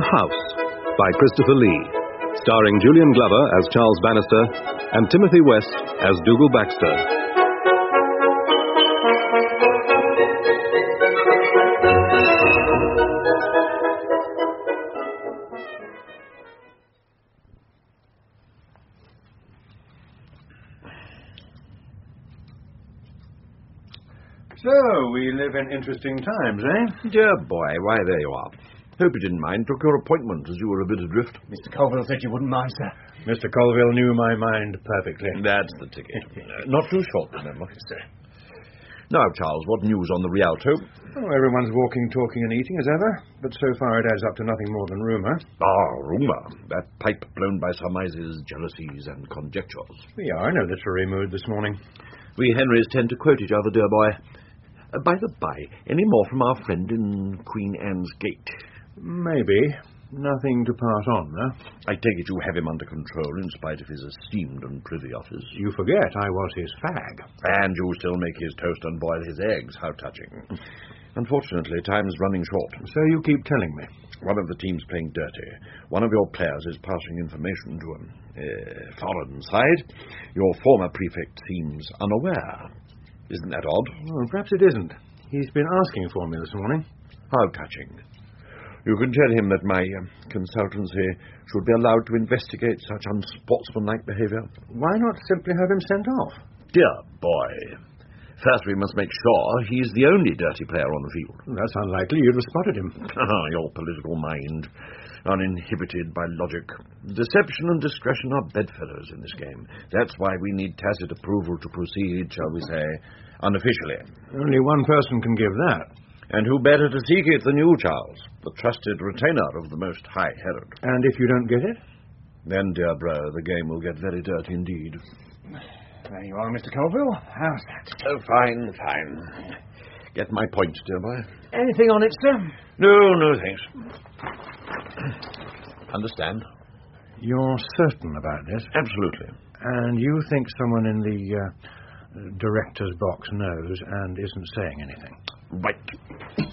House by Christopher Lee, starring Julian Glover as Charles Bannister and Timothy West as Dougal Baxter. So, we live in interesting times, eh? Dear boy, why, there you are. Hope you didn't mind. Took your appointment as you were a bit adrift. Mr. Colville said you wouldn't mind, sir. Mr. Colville knew my mind perfectly. That's the ticket. Not too short, remember. Sir. Now, Charles, what news on the Rialto? Oh, everyone's walking, talking and eating as ever, but so far it adds up to nothing more than rumour. Ah, rumour. That pipe blown by surmises, jealousies and conjectures. We are in a literary mood this morning. We Henrys tend to quote each other, dear boy. By the by, any more from our friend in Queen Anne's Gate? Maybe. Nothing to pass on, though. I take it you have him under control in spite of his esteemed and privy office. You forget I was his fag. And you still make his toast and boil his eggs. How touching. Unfortunately, time is running short. So you keep telling me. One of the teams playing dirty. One of your players is passing information to a foreign side. Your former prefect seems unaware. Isn't that odd? Well, perhaps it isn't. He's been asking for me this morning. How touching. You can tell him that my consultancy should be allowed to investigate such unsportsmanlike behaviour. Why not simply have him sent off? Dear boy. First, we must make sure he's the only dirty player on the field. That's unlikely. You'd have spotted him. Your political mind, uninhibited by logic. Deception and discretion are bedfellows in this game. That's why we need tacit approval to proceed, shall we say, unofficially. Only one person can give that. And who better to seek it than you, Charles, the trusted retainer of the Most High Herod. And if you don't get it? Then, dear bro, the game will get very dirty indeed. There you are, Mr. Colville. How's that? Oh, fine. Get my point, dear boy. Anything on it, sir? No, thanks. Understand? You're certain about this? Absolutely. And you think someone in the director's box knows and isn't saying anything? Right.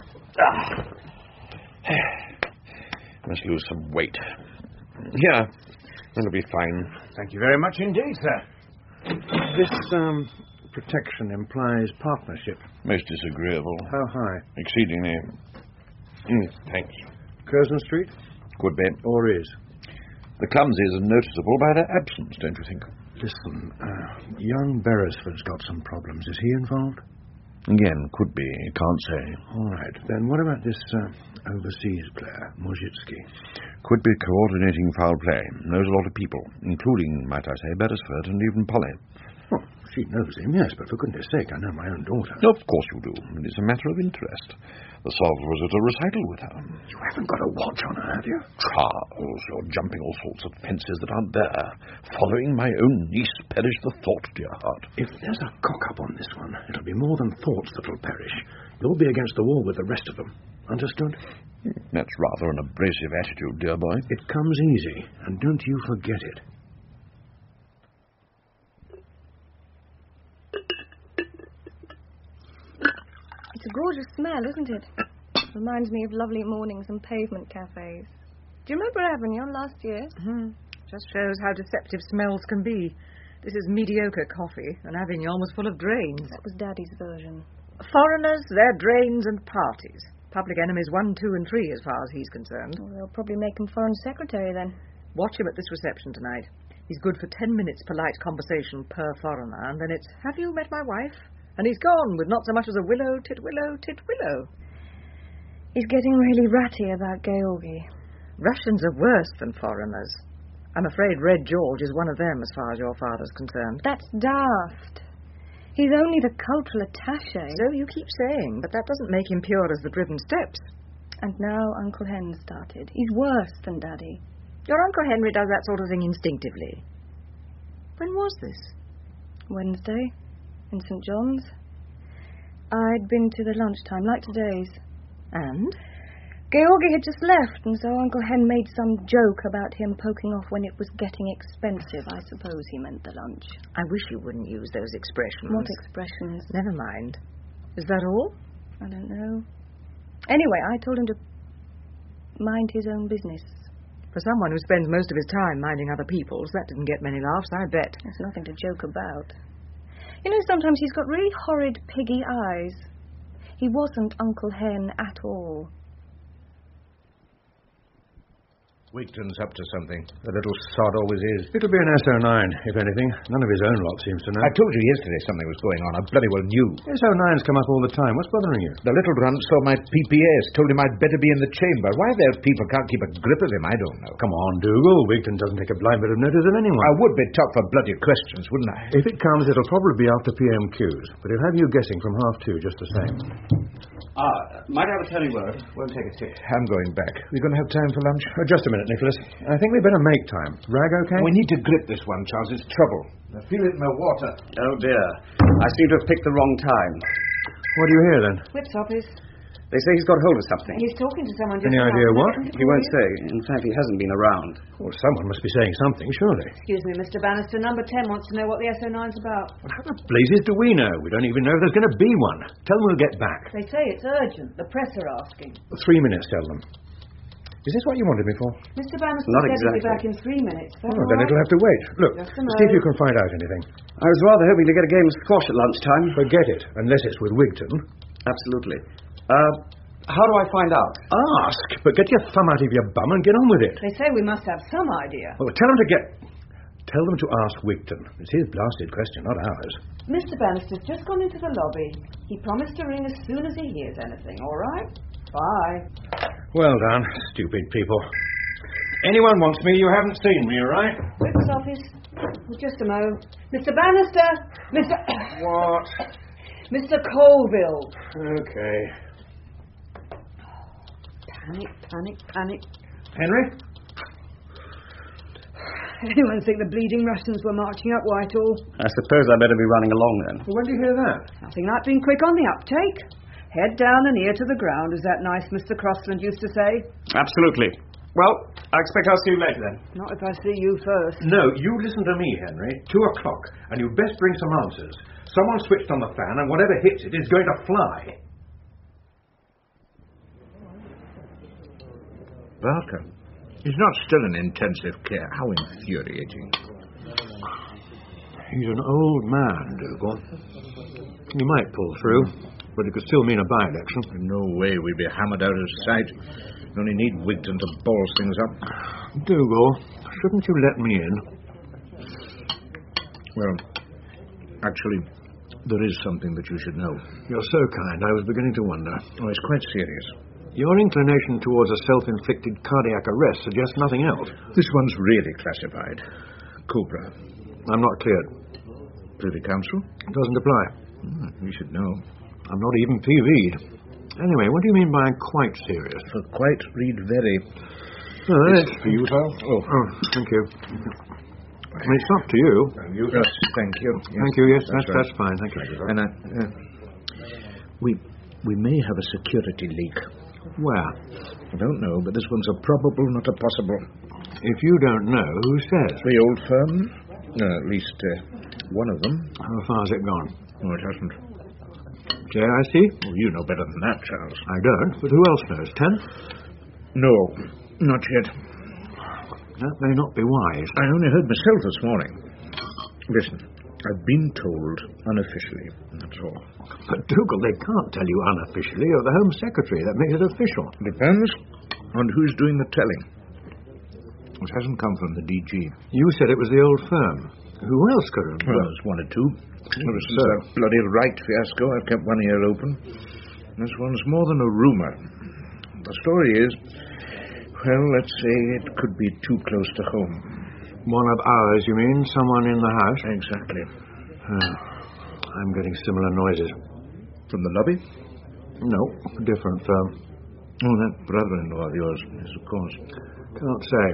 Must lose some weight. Yeah, that'll be fine. Thank you very much indeed, sir. This, protection implies partnership. Most disagreeable. How high? Exceedingly. Thanks. Curzon Street? Could be. Or is? The clumsies are noticeable by their absence, don't you think? Listen, young Beresford's got some problems. Is he involved? Again, could be. Can't say. All right. Then what about this overseas player, Mojitsky? Could be coordinating foul play. Knows a lot of people, including, might I say, Beresford and even Polly. Oh, she knows him, yes, but for goodness sake, I know my own daughter. Of course you do. It's a matter of interest. The Sov was at a recital with her. You haven't got a watch on her, have you? Charles, you're jumping all sorts of fences that aren't there. Following my own niece, perish the thought, dear heart. If there's a cock-up on this one, it'll be more than thoughts that'll perish. You'll be against the wall with the rest of them. Understood? That's rather an abrasive attitude, dear boy. It comes easy, and don't you forget it. It's a gorgeous smell, isn't it? Reminds me of lovely mornings and pavement cafes. Do you remember Avignon last year? Just shows how deceptive smells can be. This is mediocre coffee, and Avignon was full of drains. That was Daddy's version. Foreigners, their drains and parties. Public enemies 1, 2 and 3 as far as he's concerned. Well, they'll probably make him foreign secretary then. Watch him at this reception tonight. He's good for 10 minutes polite conversation per foreigner, and then it's, have you met my wife? And he's gone with not so much as a willow, titwillow, titwillow. He's getting really ratty about Georgi. Russians are worse than foreigners. I'm afraid Red George is one of them as far as your father's concerned. That's daft. He's only the cultural attaché. So you keep saying, but that doesn't make him pure as the driven steps. And now Uncle Hen started. He's worse than Daddy. Your Uncle Henry does that sort of thing instinctively. When was this? Wednesday. In St. John's. I'd been to the lunchtime, like today's. And? Georgi had just left, and so Uncle Hen made some joke about him poking off when it was getting expensive. I suppose he meant the lunch. I wish you wouldn't use those expressions. What expressions? Never mind. Is that all? I don't know. Anyway, I told him to... mind his own business. For someone who spends most of his time minding other people's, that didn't get many laughs, I bet. There's nothing to joke about. You know, sometimes he's got really horrid piggy eyes. He wasn't Uncle Hen at all. Wigton's up to something. The little sod always is. It'll be an SO9, if anything. None of his own lot seems to know. I told you yesterday something was going on. I bloody well knew. SO9's come up all the time. What's bothering you? The little runt saw my PPS, told him I'd better be in the chamber. Why their people can't keep a grip of him, I don't know. Come on, Dougal. Wigton doesn't take a blind bit of notice of anyone. I would be tough for bloody questions, wouldn't I? If it comes, it'll probably be after PMQs. But he'll have you guessing from 2:30 just the same. Might I have a turning word? Won't take a tick. I'm going back. We're going to have time for lunch? Just a minute, Nicholas. I think we'd better make time. Rag okay? We need to grip this one, Charles. It's trouble. I feel it in my water. Oh, dear. I seem to have picked the wrong time. What do you hear, then? Whip's office. They say he's got hold of something. He's talking to someone just Any idea what? He won't say. In fact, he hasn't been around. Well, someone must be saying something, surely. Excuse me, Mr. Bannister. Number 10 wants to know what the SO9's about. Well, how the blazes do we know? We don't even know if there's going to be one. Tell them we'll get back. They say it's urgent. The press are asking. 3 minutes, tell them. Is this what you wanted me for? Mr. Bannister Not said he'll be exactly. back in 3 minutes. Oh, then it'll have to wait. Look, Just a see if moment. you can find out anything. I was rather hoping to get a game of squash at lunchtime. Forget it, unless it's with Wigton. Absolutely. How do I find out? Ask, but get your thumb out of your bum and get on with it. They say we must have some idea. Well, tell them to ask Wigton. It's his blasted question, not ours. Mr. Bannister's just gone into the lobby. He promised to ring as soon as he hears anything, all right? Bye. Well done, stupid people. Anyone wants me, you haven't seen me, all right? Whip's office. Just a mo. Mr. Bannister! Mr. What? Mr. Colville. Okay. Panic. Henry? Anyone think the bleeding Russians were marching up Whitehall? I suppose I better be running along then. Well, when did you hear that? Nothing like being quick on the uptake. Head down and ear to the ground, as that nice Mr. Crossland used to say. Absolutely. Well, I expect I'll see you later then. Not if I see you first. No, you listen to me, Henry. 2:00, and you best bring some answers. Someone switched on the fan, and whatever hits it is going to fly. Barker. He's not still in intensive care. How infuriating. He's an old man, Dougal. He might pull through, but it could still mean a by-election. No way we'd be hammered out of sight. We only need Wigton to balls things up. Dougal, shouldn't you let me in? Well, actually, there is something that you should know. You're so kind, I was beginning to wonder. Oh, it's quite serious. Your inclination towards a self-inflicted cardiac arrest suggests nothing else. This one's really classified. Cobra. I'm not cleared. Privy Council? Doesn't apply. You should know. I'm not even PV'd. Anyway, what do you mean by quite serious? For quite read very. Oh, that's For you, Charles? Oh, thank you. I mean, it's up to you. Yes, thank you. Yes, Thank you, yes, right. that's fine, thank you. And we may have a security leak. Where? I don't know, but this one's a probable, not a possible. If you don't know, who says? The old firm? At least one of them. How far has it gone? Oh, it hasn't. JIC? Oh, you know better than that, Charles. I don't, but who else knows? 10? No, not yet. That may not be wise. I only heard myself this morning. Listen, I've been told unofficially, that's all. But, Dougal, they can't tell you unofficially. You're the Home Secretary. That makes it official. Depends on who's doing the telling. It hasn't come from the DG. You said it was the old firm. Who else could have? Well, there's one or two. Ever since that bloody Wright fiasco, I've kept one ear open. This one's more than a rumour. The story is, well, let's say it could be too close to home. One of ours, you mean? Someone in the house? Exactly. I'm getting similar noises. From the lobby? No, different firm. Oh, that brother-in-law of yours, yes, of course. Can't say.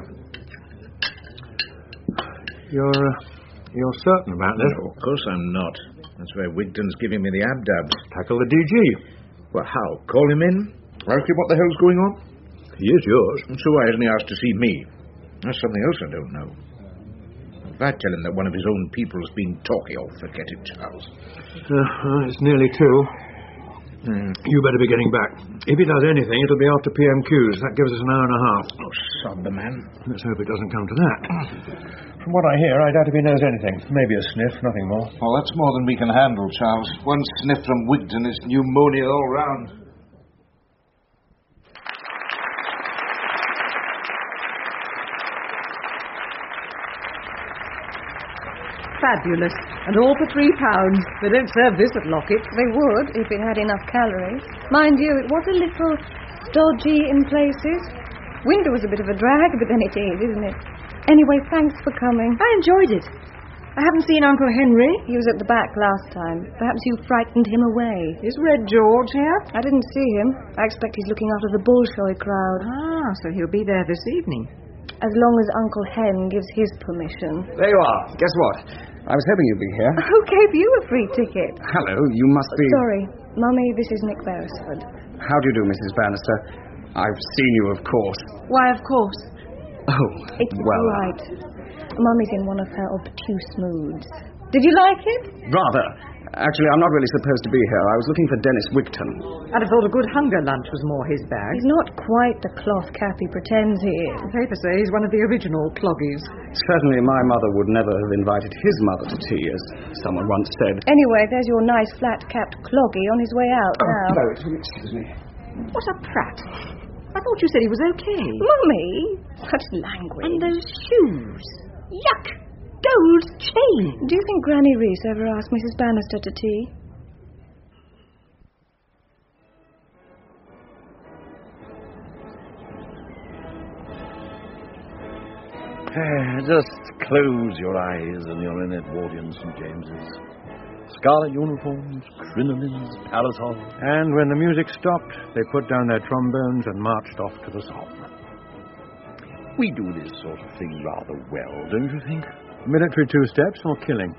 You're certain about this? No, of course I'm not. That's why Wigton's giving me the abdabs. Tackle the DG. Well, how? Call him in? Ask him what the hell's going on? He is yours. And so why hasn't he asked to see me? That's something else I don't know. If I tell him that one of his own people has been talking, oh, forget it, Charles. It's nearly 2. You better be getting back. If he does anything, it'll be after PMQs. That gives us an hour and a half. Oh, sod the man. Let's hope it doesn't come to that. From what I hear, I doubt if he knows anything. Maybe a sniff, nothing more. Well, that's more than we can handle, Charles. One sniff from Wigton is pneumonia all round. Fabulous. And all for £3. They don't serve this at Lockett's. They would, if it had enough calories. Mind you, it was a little dodgy in places. Winter was a bit of a drag, but then it is, isn't it? Anyway, thanks for coming. I enjoyed it. I haven't seen Uncle Henry. He was at the back last time. Perhaps you frightened him away. Is Red George here? I didn't see him. I expect he's looking after the Bolshoi crowd. Ah, so he'll be there this evening. As long as Uncle Hen gives his permission. There you are. Guess what? I was hoping you'd be here. Who gave you a free ticket? Hello, you must be... Sorry, Mummy, this is Nick Beresford. How do you do, Mrs. Bannister? I've seen you, of course. Why, of course. Oh, It's well... all right. Mummy's in one of her obtuse moods. Did you like it? Rather. Actually, I'm not really supposed to be here. I was looking for Dennis Wigton. I'd have thought a good hunger lunch was more his bag. He's not quite the cloth cap he pretends he is. The papers say he's one of the original cloggies. Certainly my mother would never have invited his mother to tea, as someone once said. Anyway, there's your nice flat-capped cloggy on his way out now. No, excuse me. What a prat. I thought you said he was okay. Mummy, such language. And those shoes. Yuck! Gold chain. Do you think Granny Reese ever asked Mrs. Bannister to tea? Just close your eyes and you're in Edwardian St. James's. Scarlet uniforms, crinolines, parasols. And when the music stopped, they put down their trombones and marched off to the song. We do this sort of thing rather well, don't you think? Military two-steps or killing?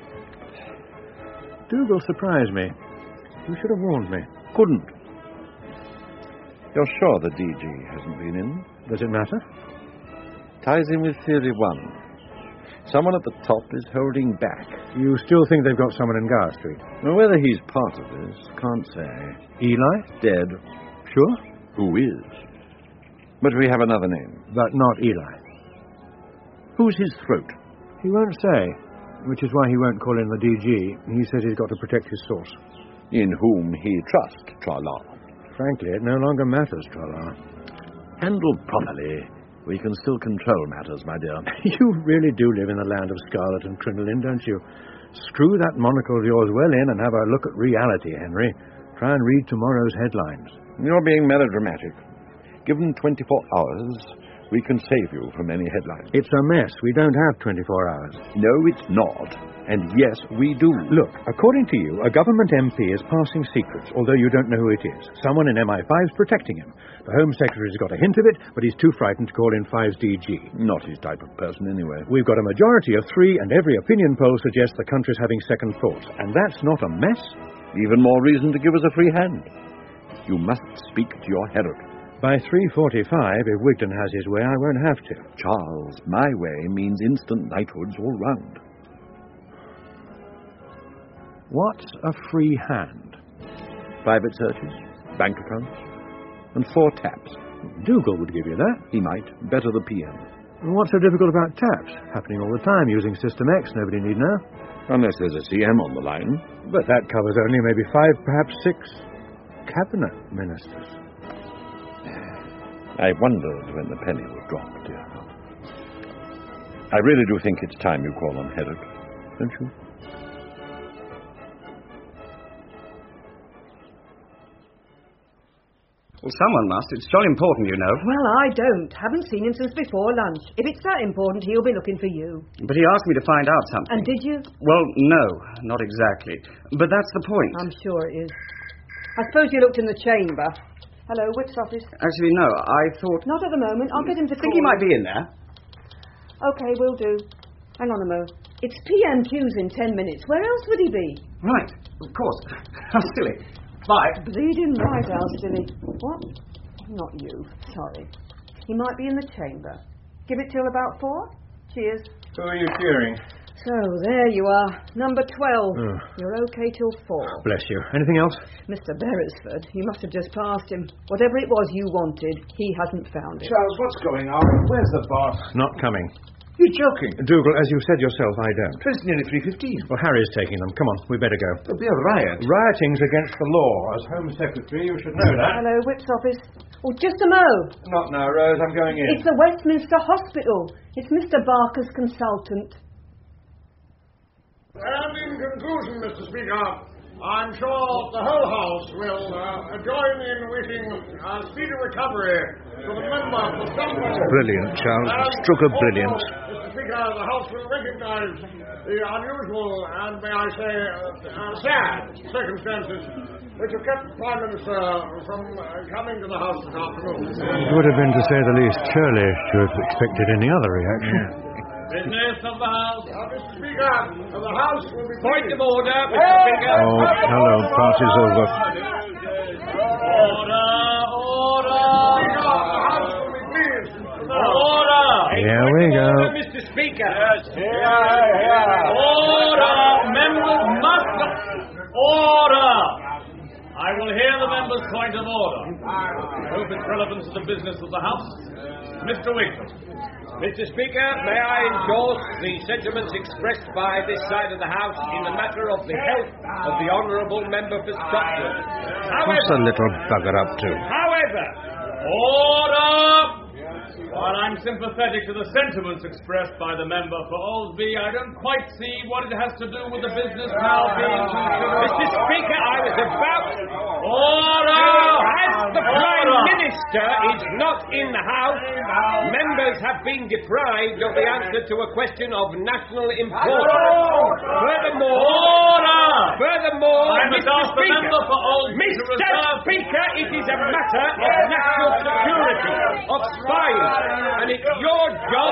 Dougal surprised me. You should have warned me. Couldn't. You're sure the DG hasn't been in? Does it matter? Ties in with Theory 1. Someone at the top is holding back. You still think they've got someone in Gower Street? Now, whether he's part of this, can't say. Eli? Dead. Sure? Who is? But we have another name. But not Eli. Who's his throat? He won't say, which is why he won't call in the DG. He says he's got to protect his source. In whom he trusts, Tra-La. Frankly, it no longer matters, Tra-La. Handled properly, we can still control matters, my dear. You really do live in the land of scarlet and crinoline, don't you? Screw that monocle of yours well in and have a look at reality, Henry. Try and read tomorrow's headlines. You're being melodramatic. Given 24 hours, we can save you from any headlines. It's a mess. We don't have 24 hours. No, it's not. And yes, we do. Look, according to you, a government MP is passing secrets, although you don't know who it is. Someone in MI5's protecting him. The Home Secretary's got a hint of it, but he's too frightened to call in 5's DG. Not his type of person, anyway. We've got a majority of 3, and every opinion poll suggests the country's having second thoughts. And that's not a mess. Even more reason to give us a free hand. You must speak to your Herod. By 3:45, if Wigton has his way, I won't have to. Charles, my way means instant knighthoods all round. What's a free hand? Private searches, bank accounts, and 4 taps. Dougal would give you that. He might. Better the PM. And what's so difficult about taps? Happening all the time using System X, nobody need know. Unless there's a CM on the line. But that covers only maybe 5, perhaps 6 cabinet ministers. I wondered when the penny would drop, dear. I really do think it's time you call on Herod, don't you? Well, someone must. It's jolly important, you know. Well, I don't. Haven't seen him since before lunch. If it's that important, he'll be looking for you. But he asked me to find out something. And did you? Well, no, not exactly. But that's the point. I'm sure it is. I suppose you looked in the chamber. Hello, Wick's office. Actually, no, I thought... Not at the moment. I'll get him to I think he might be in there. Okay, will do. Hang on a mo. It's PMQs in 10 minutes. Where else would he be? Right, of course. How silly. Bye. Bleeding right, Alstilly. What? Not you. Sorry. He might be in the chamber. Give it till about 4. Cheers. Who are you cheering? So, there you are. Number 12. Oh. You're okay till 4. Bless you. Anything else? Mr. Beresford, you must have just passed him. Whatever it was you wanted, he hasn't found it. Charles, what's going on? Where's the boss? Not coming. You're joking. Dougal, as you said yourself, I don't. It's nearly 3:15. Well, Harry's taking them. Come on, we better go. There'll be a riot. Rioting's against the law. As Home Secretary, you should know that. Hello, Whip's office. Oh, just a mo. Not now, Rose. I'm going in. It's the Westminster Hospital. It's Mr. Barker's consultant. And in conclusion, Mr. Speaker, I'm sure the whole House will join in wishing a speedy recovery to the member for Sumner. Brilliant, Charles. Stroke of brilliance. Mr. Speaker, the House will recognise the unusual and, may I say, sad circumstances which have kept the Prime Minister from coming to the House this afternoon. It would have been, to say the least, churlish to have expected any other reaction. Business of the House. Mr. Speaker, the House will be... Point of order, Mr. Speaker. Oh, hello, party's over. Order! The House will be pleased. Order! Here we go. Mr. Speaker. Here. Order! Members must... Order! I will hear the member's point of order. I hope it's relevant to the business of the House. Mr. Wigton. Mr. Speaker, may I endorse the sentiments expressed by this side of the House in the matter of the health of the honourable member for Stockton. What's the little bugger up to? However, order! While I'm sympathetic to the sentiments expressed by the member for Oldby, I don't quite see what it has to do with the business now being considered. Mr. Speaker, I was about... Order! As the Prime Minister is not in the House, members have been deprived of the answer to a question of national importance. Furthermore, I must Mr. ask the Speaker, member for Oldby to Mr. reserve... Speaker, it is a matter of national security, of spying, and it's your job...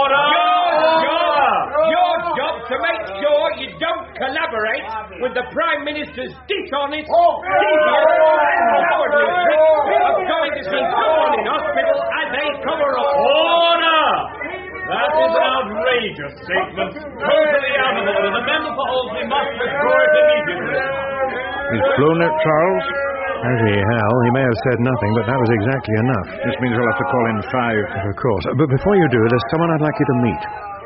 Your job to make sure you don't collaborate with the Prime Minister's dishonest, devious, and cowardly trick of going to see someone in hospital as a cover-up. Order! That is an outrageous statement. Totally out of order. The member for Oldby must withdraw it immediately. He's flown it, Charles. Has he, Hal? He may have said nothing, but that was exactly enough. This means we'll have to call in 5. Of course. But before you do, there's someone I'd like you to meet.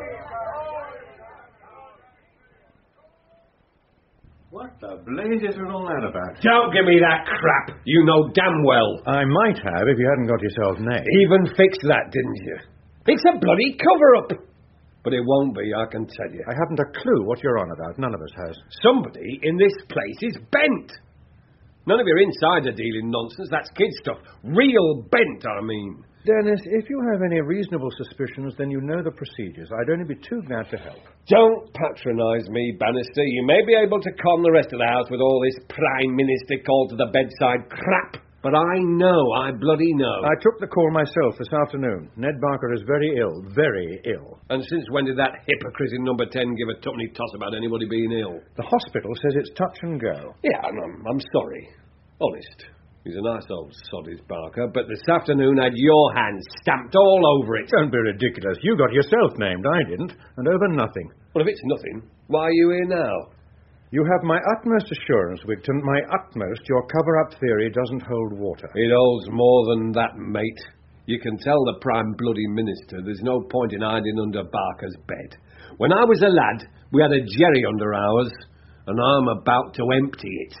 What the blazes are all that about? Don't give me that crap. You know damn well. I might have if you hadn't got yourself named. Even fixed that, didn't you? It's a bloody cover-up. But it won't be, I can tell you. I haven't a clue what you're on about. None of us has. Somebody in this place is bent. None of your insider dealing nonsense. That's kid stuff. Real bent, I mean. Dennis, if you have any reasonable suspicions, then you know the procedures. I'd only be too glad to help. Don't patronise me, Bannister. You may be able to con the rest of the House with all this Prime Minister called to the bedside crap. But I bloody know. I took the call myself this afternoon. Ned Barker is very ill. Very ill. And since when did that hypocrite in number 10 give a tuppenny toss about anybody being ill? The hospital says it's touch and go. Yeah, I'm sorry. Honest. He's a nice old sod, is Barker, but this afternoon had your hand stamped all over it. Don't be ridiculous. You got yourself named. I didn't. And over nothing. Well, if it's nothing, why are you here now? You have my utmost assurance, Wigton, my utmost, your cover-up theory doesn't hold water. It holds more than that, mate. You can tell the Prime Bloody Minister there's no point in hiding under Barker's bed. When I was a lad, we had a jerry under ours, and I'm about to empty it.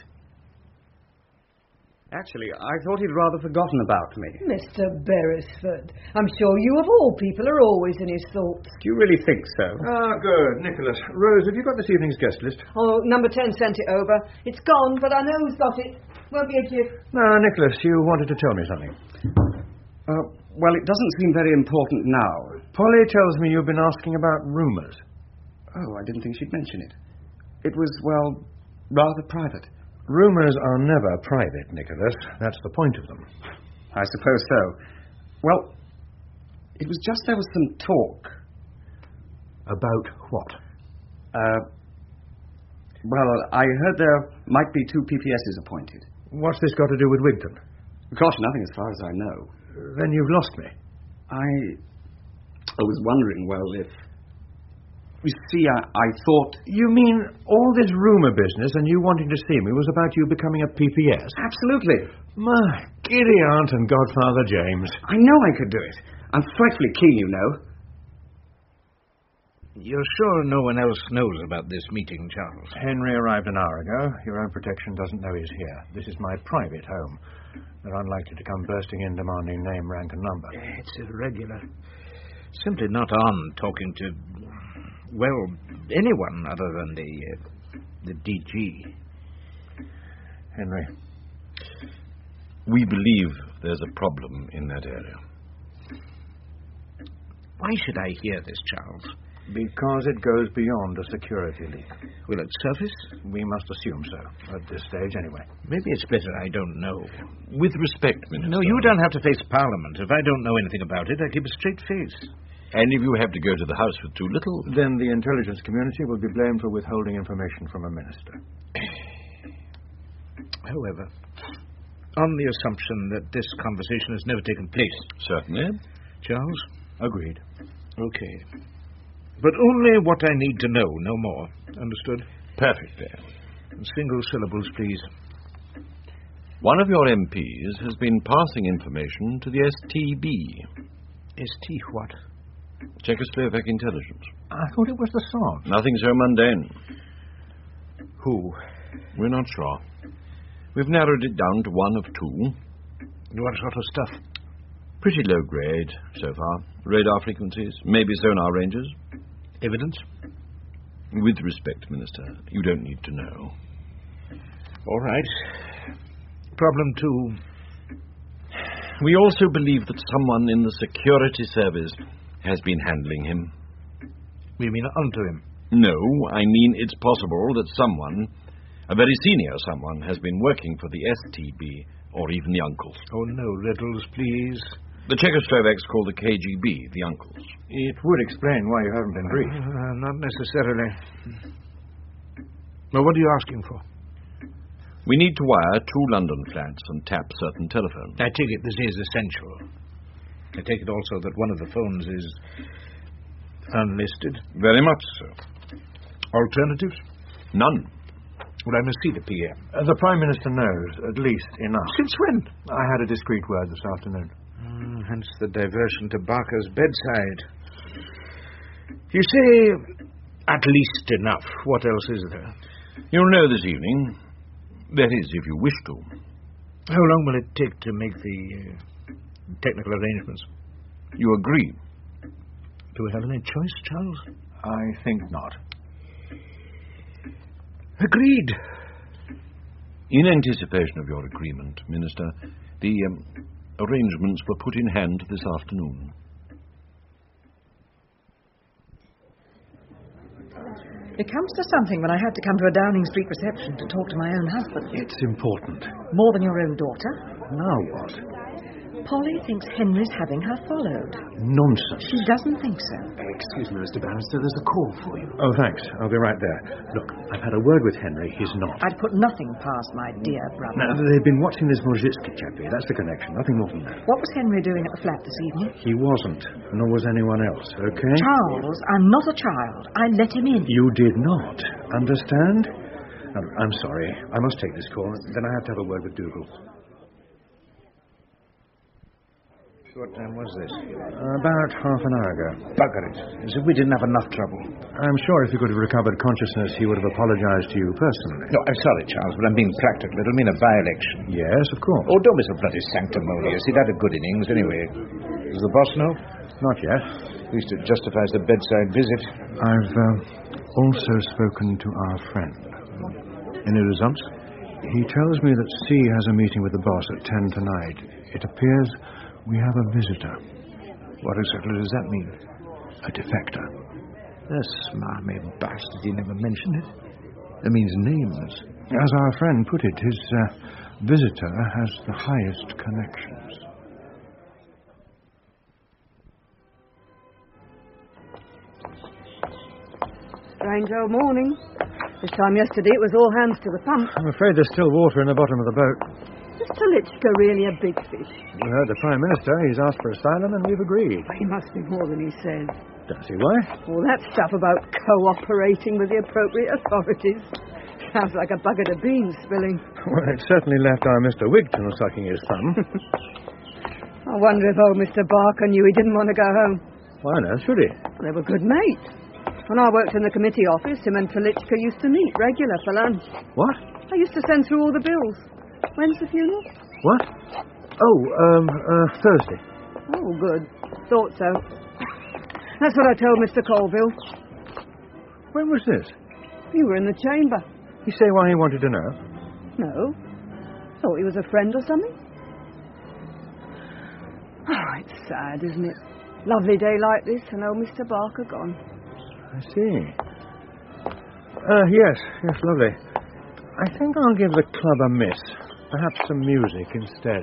Actually, I thought he'd rather forgotten about me. Mr. Beresford, I'm sure you of all people are always in his thoughts. Do you really think so? Ah, good. Nicholas. Rose, have you got this evening's guest list? Oh, number 10 sent it over. It's gone, but I know who's got it. Won't be a jiff. Now, Nicholas, you wanted to tell me something. Well, it doesn't seem very important now. Polly tells me you've been asking about rumours. Oh, I didn't think she'd mention it. It was, well, rather private. Rumours are never private, Nicholas. That's the point of them. I suppose so. Well, it was just there was some talk. About what? Well, I heard there might be 2 PPSs appointed. What's this got to do with Wigton? Gosh, nothing as far as I know. Then you've lost me. I was wondering, well, if... You see, I thought... You mean all this rumour business and you wanting to see me was about you becoming a PPS? Absolutely. My giddy aunt and godfather James. I know I could do it. I'm frightfully keen, you know. You're sure no one else knows about this meeting, Charles? Henry arrived an hour ago. Your own protection doesn't know he's here. This is my private home. They're unlikely to come bursting in demanding name, rank and number. It's irregular. Simply not on talking to, well, anyone other than the DG. Henry. We believe there's a problem in that area. Why should I hear this, Charles? Because it goes beyond a security leak. Will it surface? We must assume so, at this stage anyway. Maybe it's better I don't know. With respect, Minister... No, you don't have to face Parliament. If I don't know anything about it, I keep a straight face. And if you have to go to the House with too little... Then the intelligence community will be blamed for withholding information from a minister. However, on the assumption that this conversation has never taken place... Certainly. Charles? Agreed. Okay. But only what I need to know, no more. Understood? Perfectly. Single syllables, please. One of your MPs has been passing information to the STB. ST what? Czechoslovak Intelligence. I thought it was the Sov. Nothing so mundane. Who? We're not sure. We've narrowed it down to one of two. What sort of stuff? Pretty low grade so far. Radar frequencies, maybe sonar ranges. Evidence? With respect, Minister, you don't need to know. All right. Problem two. We also believe that someone in the security service has been handling him. You mean onto him? No, I mean it's possible that someone, a very senior someone, has been working for the STB or even the uncles. Oh, no riddles, please. The Czechoslovaks call the KGB the uncles. It would explain why you haven't been briefed. Not necessarily. Well, what are you asking for? We need to wire 2 London flats and tap certain telephones. I take it this is essential. I take it also that one of the phones is unlisted. Very much so. Alternatives? None. Well, I must see the PM. The Prime Minister knows, at least, enough. Since when? I had a discreet word this afternoon. Hence the diversion to Barker's bedside. You say, at least enough. What else is there? You'll know this evening. That is, if you wish to. How long will it take to make the technical arrangements? You agree? Do we have any choice, Charles? I think not. Agreed. In anticipation of your agreement, Minister, the arrangements were put in hand this afternoon. It comes to something when I had to come to a Downing Street reception to talk to my own husband. It's important. More than your own daughter? Now what? Polly thinks Henry's having her followed. Nonsense. She doesn't think so. Excuse me, Mr. Bannister, there's a call for you. Oh, thanks. I'll be right there. Look, I've had a word with Henry. He's not. I'd put nothing past my dear brother. Now, they've been watching this Mojitsky chappie. That's the connection. Nothing more than that. What was Henry doing at the flat this evening? He wasn't. Nor was anyone else, okay? Charles, I'm not a child. I let him in. You did not. Understand? No, I'm sorry. I must take this call. Then I have to have a word with Dougal. What time was this? About half an hour ago. Bugger it. As if we didn't have enough trouble. I'm sure if he could have recovered consciousness, he would have apologized to you personally. No, I'm sorry, Charles, but I'm being practical. It'll mean a by-election. Yes, of course. Oh, don't be so bloody sanctimonious. He'd had a good innings, anyway. Does the boss know? Not yet. At least it justifies the bedside visit. I've also spoken to our friend. Any results? He tells me that C has a meeting with the boss at 10 tonight. It appears we have a visitor. What exactly does that mean? A defector. The smarmy bastard, he never mentioned it. That means names. As our friend put it, his visitor has the highest connections. Strange old morning. This time yesterday it was all hands to the pump. I'm afraid there's still water in the bottom of the boat. Is Talitchka really a big fish? You heard the Prime Minister. He's asked for asylum and we've agreed. He must be more than he says. Don't see why. All that stuff about cooperating with the appropriate authorities. Sounds like a bucket of beans spilling. Well, it certainly left our Mr. Wigton sucking his thumb. I wonder if old Mr. Barker knew he didn't want to go home. Why on earth should he? They were good mates. When I worked in the committee office, him and Telichka used to meet regular for lunch. What? I used to send through all the bills. When's the funeral? What? Oh, Thursday. Oh, good. Thought so. That's what I told Mr. Colville. When was this? You were in the chamber. He say why he wanted to know? No. Thought he was a friend or something. Oh, it's sad, isn't it? Lovely day like this and old Mr. Barker gone. I see. Yes, lovely. I think I'll give the club a miss. Perhaps some music instead.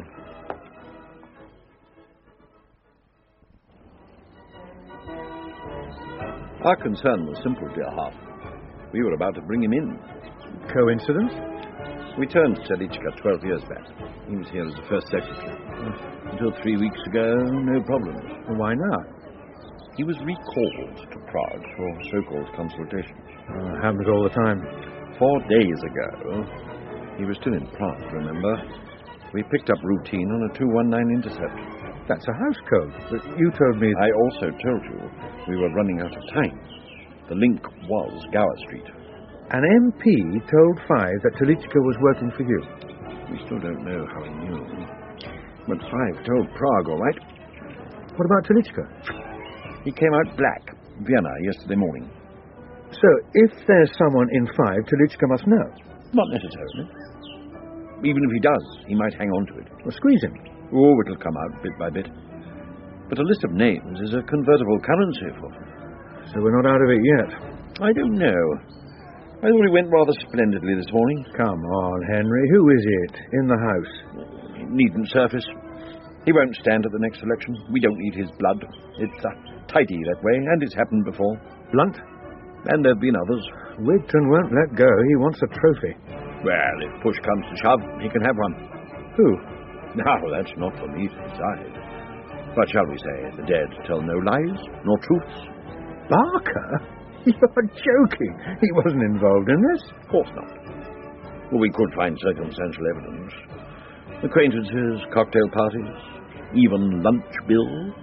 Our concern was simple, dear heart. We were about to bring him in. Coincidence? We turned Telichka 12 years back. He was here as the first secretary. Until 3 weeks ago, no problems. Why not? He was recalled to Prague for so-called consultation. Happens all the time. 4 days ago, he was still in Prague, remember? We picked up routine on a 219 intercept. That's a house code. But you told me... I also told you we were running out of time. The link was Gower Street. An MP told Five that Telichka was working for you. We still don't know how he knew. But Five told Prague, all right. What about Telichka? He came out black, Vienna, yesterday morning. So, if there's someone in Five, Telichka must know? Not necessarily. Even if he does, he might hang on to it. Well, squeeze him. Oh, it'll come out bit by bit. But a list of names is a convertible currency for him. So we're not out of it yet? I don't know. I thought he went rather splendidly this morning. Come on, Henry. Who is it in the house? It needn't surface. He won't stand at the next election. We don't need his blood. It's tidy that way, and it's happened before. Blunt? And there have been others. Wigton won't let go. He wants a trophy. Well, if push comes to shove, he can have one. Who? Now, that's not for me to decide. But shall we say, the dead tell no lies, nor truths? Barker? You're joking. He wasn't involved in this. Of course not. Well, we could find circumstantial evidence. Acquaintances, cocktail parties, even lunch bills.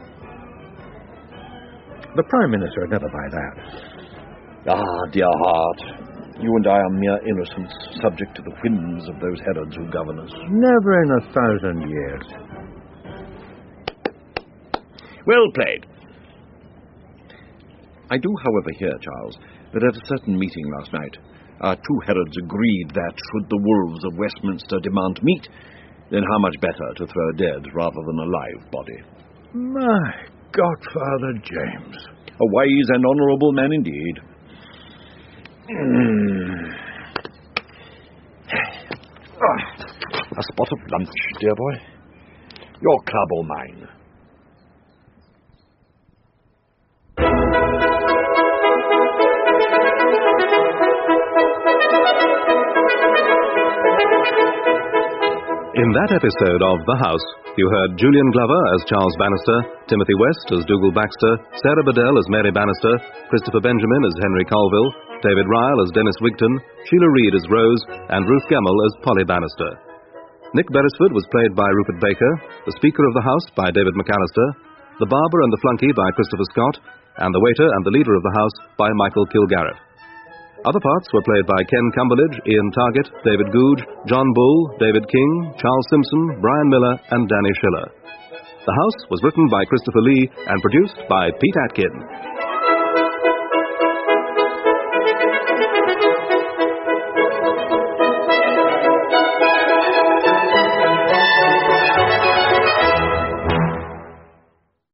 The Prime Minister would never buy that. Ah, dear heart. You and I are mere innocents, subject to the whims of those Herods who govern us. Never in 1,000 years. Well played. I do, however, hear, Charles, that at a certain meeting last night, our two Herods agreed that, should the wolves of Westminster demand meat, then how much better to throw a dead rather than a live body. My godfather James. A wise and honourable man indeed. A spot of lunch, dear boy. Your club or mine? In that episode of The House, you heard Julian Glover as Charles Bannister, Timothy West as Dougal Baxter, Sarah Bedell as Mary Bannister, Christopher Benjamin as Henry Colville, David Ryle as Dennis Wigton, Sheila Reid as Rose, and Ruth Gemmell as Polly Bannister. Nick Beresford was played by Rupert Baker, the Speaker of the House by David McAllister, the Barber and the Flunky by Christopher Scott, and the Waiter and the Leader of the House by Michael Kilgarrett. Other parts were played by Ken Cumberledge, Ian Targett, David Googe, John Bull, David King, Charles Simpson, Brian Miller, and Danny Schiller. The House was written by Christopher Lee and produced by Pete Atkin.